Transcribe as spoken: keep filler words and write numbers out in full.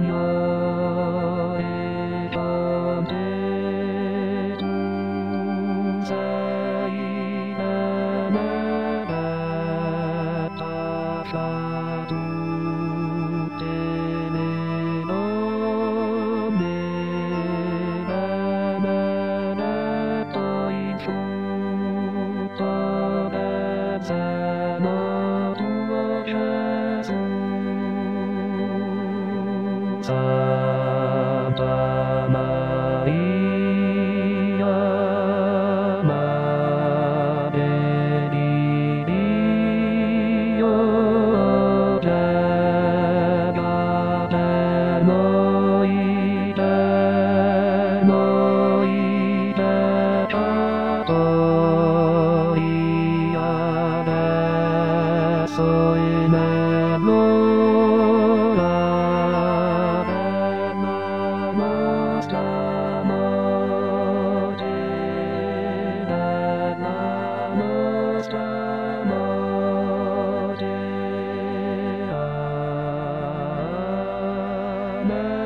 Santa Maria, Madre di Dio, prega per noi, per noi peccatori, adesso e nell'ora della nostra morte, della nostra morte. Amen.